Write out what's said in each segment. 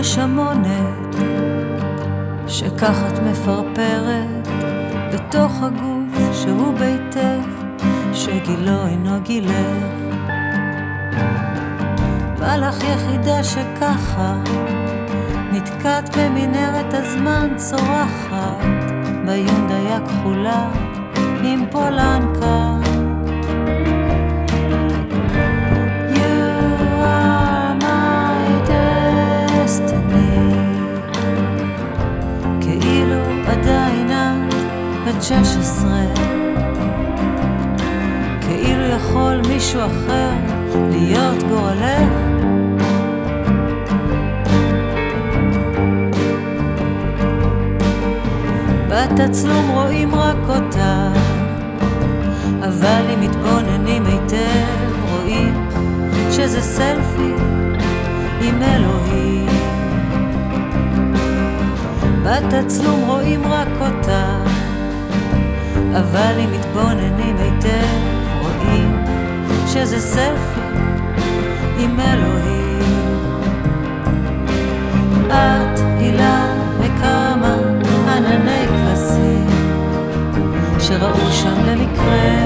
נשמונת שכך את מפרפרת בתוך הגוף שהוא ביתך, שגילו אינו גילך. מלאך יחידה שככה נתקעת במנהרת הזמן, צורחת ביונדאי כחולה עם פולנקה. עדיין את בת 16, כאילו יכול מישהו אחר להיות גורלך. בתצלום רואים רק אותך, אבל אם מתבוננים היטב רואים שזה סלפי עם אלוהים. בתצלום רואים רק אותה, אבל אם מתבוננים היטב רואים שזה סלפי עם אלוהים. את הילה וכמה ענני כבשים שראו שם למקרה.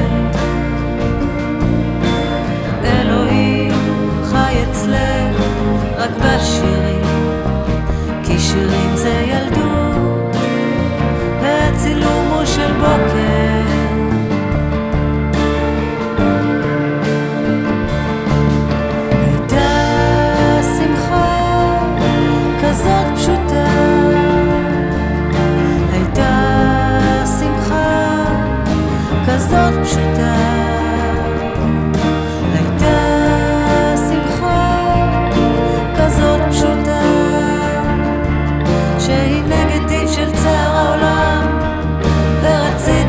אלוהים חי אצלך רק בשירים, כי שירים זה ילדות והצילום הוא של בוקר. הייתה שמחה כזאת פשוטה, הייתה שמחה כזאת פשוטה, הייתה שמחה כזאת פשוטה, שהיא נגטיב של צער העולם, ורצית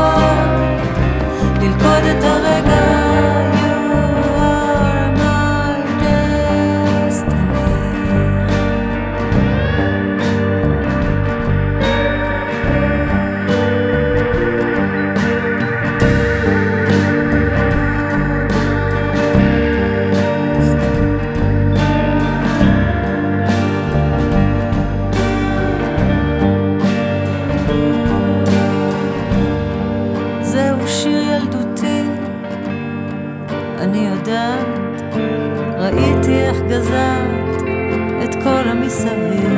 ללכוד את הרגע. You are my destiny. אני יודעת, ראיתי איך גזרת את כל המסביב,